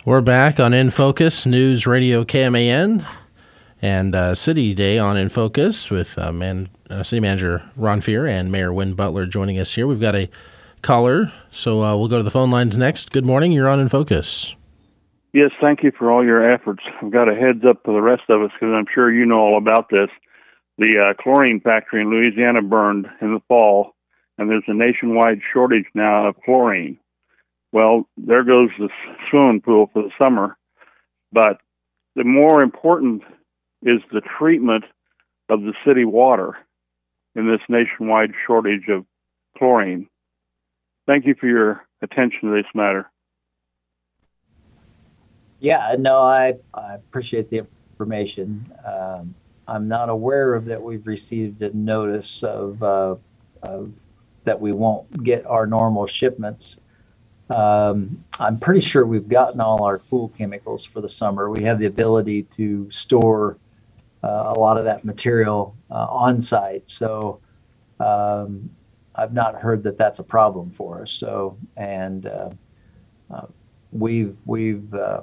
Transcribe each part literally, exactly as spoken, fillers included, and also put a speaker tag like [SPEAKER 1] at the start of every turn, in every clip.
[SPEAKER 1] We're back on In Focus, News Radio K M A N, and uh, City Day on In Focus with uh, man, uh, City Manager Ron Fear and Mayor Wynn Butler joining us here. We've got a caller, so uh, we'll go to the phone lines next. Good morning, you're on In Focus.
[SPEAKER 2] Yes, thank you for all your efforts. I've got a heads up for the rest of us because I'm sure you know all about this. The uh, chlorine factory in Louisiana burned in the fall, and there's a nationwide shortage now of chlorine. Well, there goes the swimming pool for the summer. But the more important is the treatment of the city water in this nationwide shortage of chlorine. Thank you for your attention to this matter.
[SPEAKER 3] Yeah, no, I, I appreciate the information. Um, I'm not aware of that we've received a notice of, uh, of that we won't get our normal shipments. Um, I'm pretty sure we've gotten all our pool chemicals for the summer. We have the ability to store uh, a lot of that material uh, on site. So um, I've not heard that that's a problem for us. So, and uh, uh, we've, we've uh,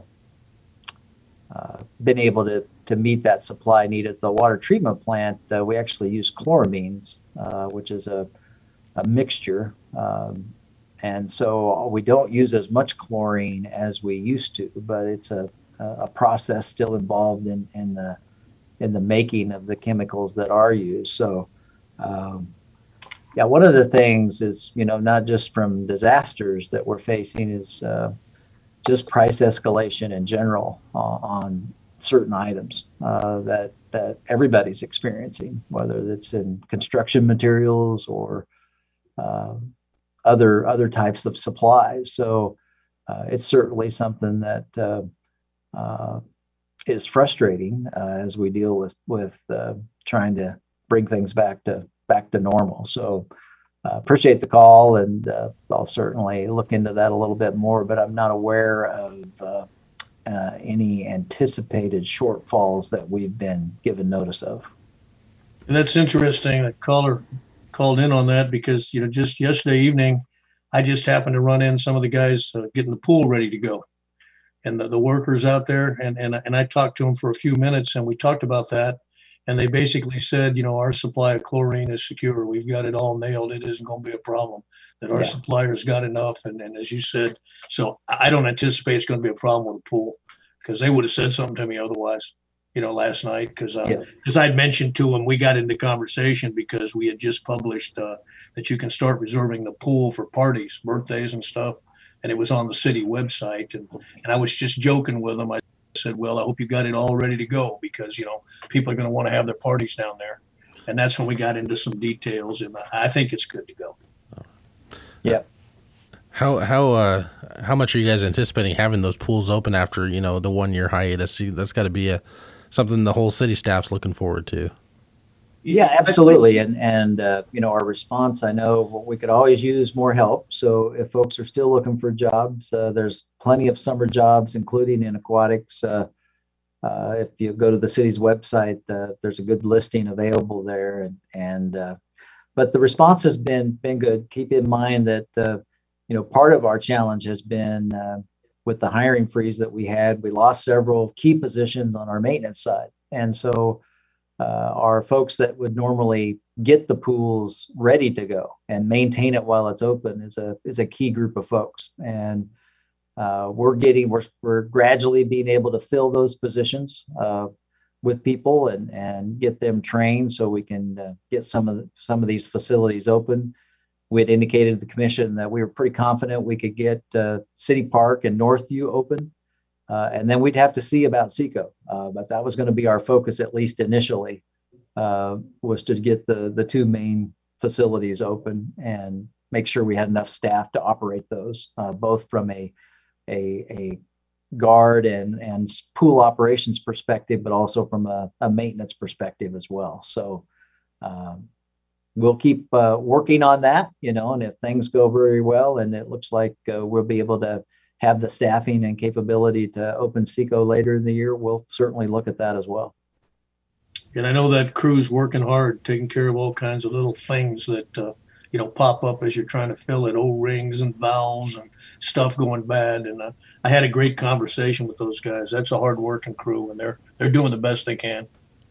[SPEAKER 3] uh, been able to, to meet that supply need at the water treatment plant. Uh, we actually use chloramines, uh, which is a, a mixture. Um, And so we don't use as much chlorine as we used to, but it's a, a process still involved in, in the in the making of the chemicals that are used. So, um, yeah, one of the things is, you know, not just from disasters that we're facing is uh, just price escalation in general uh, on certain items uh, that that everybody's experiencing, whether it's in construction materials or uh, other other types of supplies. So uh, it's certainly something that uh, uh, is frustrating uh, as we deal with with uh, trying to bring things back to back to normal. So uh, appreciate the call, and uh, I'll certainly look into that a little bit more, but I'm not aware of uh, uh, any anticipated shortfalls that we've been given notice of.
[SPEAKER 4] And that's interesting. The caller called in on that because, you know, just yesterday evening, I just happened to run in some of the guys uh, getting the pool ready to go, and the, the workers out there. And, and, and I talked to them for a few minutes, and we talked about that. And they basically said, you know, our supply of chlorine is secure. We've got it all nailed. It isn't going to be a problem, that our yeah. suppliers got enough. And, and as you said, so I don't anticipate it's going to be a problem with the pool, because they would have said something to me otherwise. You know, last night, because uh, because yeah. I'd mentioned to him, we got into conversation because we had just published uh, that you can start reserving the pool for parties, birthdays and stuff, and it was on the city website. And, and I was just joking with him. I said, well, I hope you got it all ready to go, because, you know, people are going to want to have their parties down there. And that's when we got into some details, and I think it's good to go.
[SPEAKER 3] Yeah.
[SPEAKER 1] How how uh, how much are you guys anticipating having those pools open after, you know, the one year hiatus? That's got to be a something the whole city staff's looking forward to.
[SPEAKER 3] Yeah, absolutely. And, and uh, you know, our response, I know we could always use more help. So if folks are still looking for jobs, uh, there's plenty of summer jobs, including in aquatics. Uh, uh, if you go to the city's website, uh, there's a good listing available there. And, and uh, but the response has been, been good. Keep in mind that, uh, you know, part of our challenge has been uh, with the hiring freeze that we had. We lost several key positions on our maintenance side. And so uh, our folks that would normally get the pools ready to go and maintain it while it's open is a is a key group of folks. And uh, we're getting, we're, we're gradually being able to fill those positions uh, with people and, and get them trained so we can uh, get some of the, some of these facilities open. We had indicated to the commission that we were pretty confident we could get uh, City Park and Northview open. Uh, and then we'd have to see about Seco. Uh, but that was going to be our focus, at least initially, uh, was to get the, the two main facilities open and make sure we had enough staff to operate those, uh, both from a, a, a guard and, and pool operations perspective, but also from a, a maintenance perspective as well. So, um, we'll keep uh, working on that, you know, and if things go very well and it looks like uh, we'll be able to have the staffing and capability to open Seco later in the year, we'll certainly look at that as well.
[SPEAKER 4] And I know that crew's working hard, taking care of all kinds of little things that uh, you know, pop up as you're trying to fill it, O-rings and valves and stuff going bad. And uh, I had a great conversation with those guys. That's a hard working crew, and they're they're doing the best they can.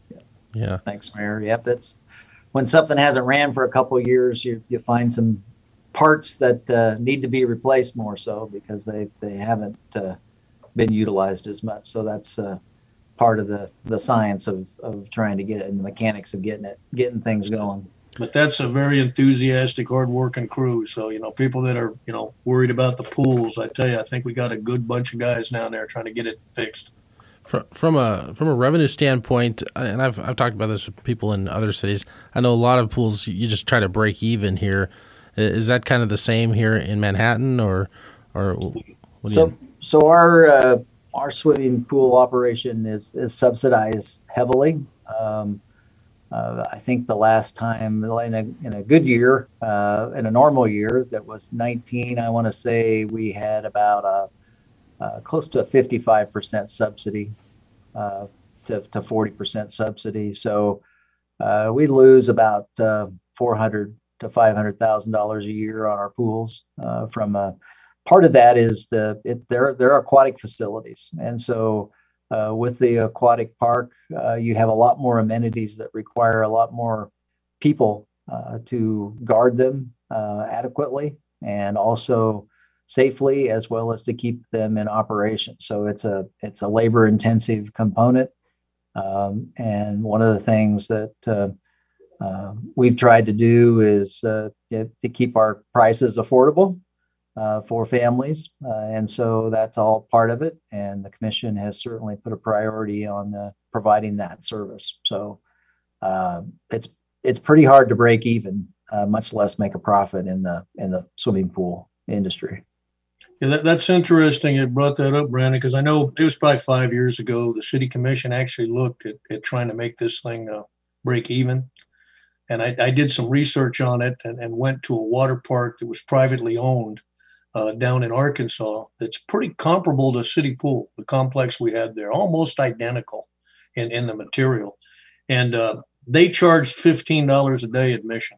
[SPEAKER 1] Yeah.
[SPEAKER 3] Thanks, Mayor. Yep, that's when something hasn't ran for a couple of years, you you find some parts that uh, need to be replaced more so because they they haven't uh, been utilized as much. So that's uh, part of the the science of of trying to get it and the mechanics of getting it getting things going.
[SPEAKER 4] But that's a very enthusiastic, hard-working crew. So, you know, people that are, you know, worried about the pools, I tell you, I think we got a good bunch of guys down there trying to get it fixed.
[SPEAKER 1] From from a from a revenue standpoint, and I've I've talked about this with people in other cities. I know a lot of pools you just try to break even here. Is that kind of the same here in Manhattan, or or what do
[SPEAKER 3] So
[SPEAKER 1] you...
[SPEAKER 3] so our uh, our swimming pool operation is is subsidized heavily. Um, uh, I think the last time in a in a good year, uh, in a normal year that was nineteen, I want to say we had about a Uh, close to a fifty-five percent subsidy uh, to, to forty percent subsidy. So uh, we lose about uh, four hundred to five hundred thousand dollars a year on our pools. Uh, from a, part of that is the it, they're they're aquatic facilities, and so uh, with the aquatic park, uh, you have a lot more amenities that require a lot more people uh, to guard them uh, adequately, and also safely, as well as to keep them in operation. So it's a it's a labor intensive component, um, and one of the things that uh, uh, we've tried to do is uh, to keep our prices affordable uh, for families, uh, and so that's all part of it. And the commission has certainly put a priority on uh, providing that service. So uh, it's it's pretty hard to break even, uh, much less make a profit in the in the swimming pool industry.
[SPEAKER 4] Yeah, that, that's interesting. You brought that up, Brandon, because I know it was probably five years ago. The city commission actually looked at, at trying to make this thing uh, break even. And I, I did some research on it and, and went to a water park that was privately owned uh, down in Arkansas. That's pretty comparable to City Pool, the complex we had there, almost identical in, in the material. And uh, they charged fifteen dollars a day admission.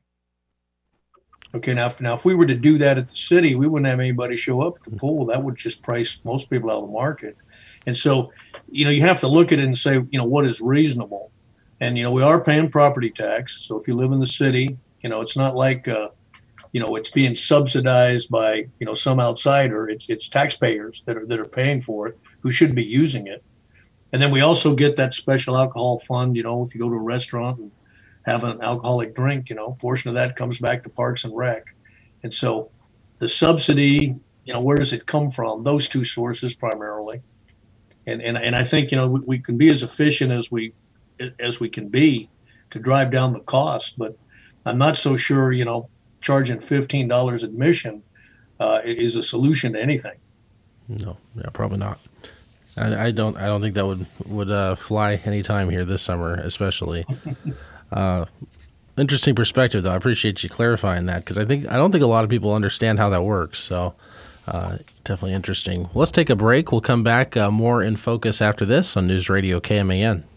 [SPEAKER 4] Okay, now, now if we were to do that at the city, we wouldn't have anybody show up at the pool. That would just price most people out of the market. And so, you know, you have to look at it and say, you know, what is reasonable? And, you know, we are paying property tax. So if you live in the city, you know, it's not like, uh, you know, it's being subsidized by, you know, some outsider. It's it's taxpayers that are that are paying for it, who should be using it. And then we also get that special alcohol fund. You know, if you go to a restaurant and have an alcoholic drink, you know, a portion of that comes back to Parks and Rec. And so the subsidy, you know, where does it come from? Those two sources primarily. And and, and I think, you know, we, we can be as efficient as we as we can be to drive down the cost, but I'm not so sure, you know, charging fifteen dollars admission uh, is a solution to anything.
[SPEAKER 1] No, yeah, probably not. I, I don't I don't think that would, would uh, fly anytime here this summer, especially. Uh, interesting perspective, though. I appreciate you clarifying that, because I think I don't think a lot of people understand how that works. So uh, definitely interesting. Well, let's take a break. We'll come back uh, more in focus after this on News Radio K M A N.